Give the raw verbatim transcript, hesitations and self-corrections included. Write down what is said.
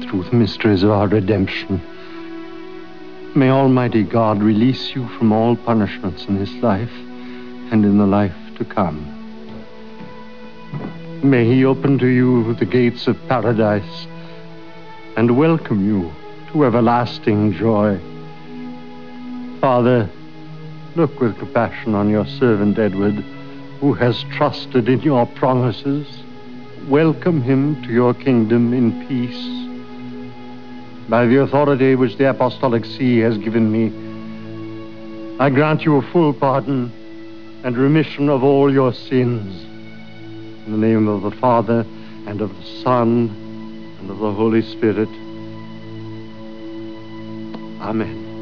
through the mysteries of our redemption. May Almighty God release you from all punishments in this life and in the life to come. May he open to you the gates of paradise and welcome you to everlasting joy. Father, look with compassion on your servant Edward, who has trusted in your promises. Welcome him to your kingdom in peace. By the authority which the Apostolic See has given me, I grant you a full pardon and remission of all your sins. In the name of the Father, and of the Son, and of the Holy Spirit. Amen.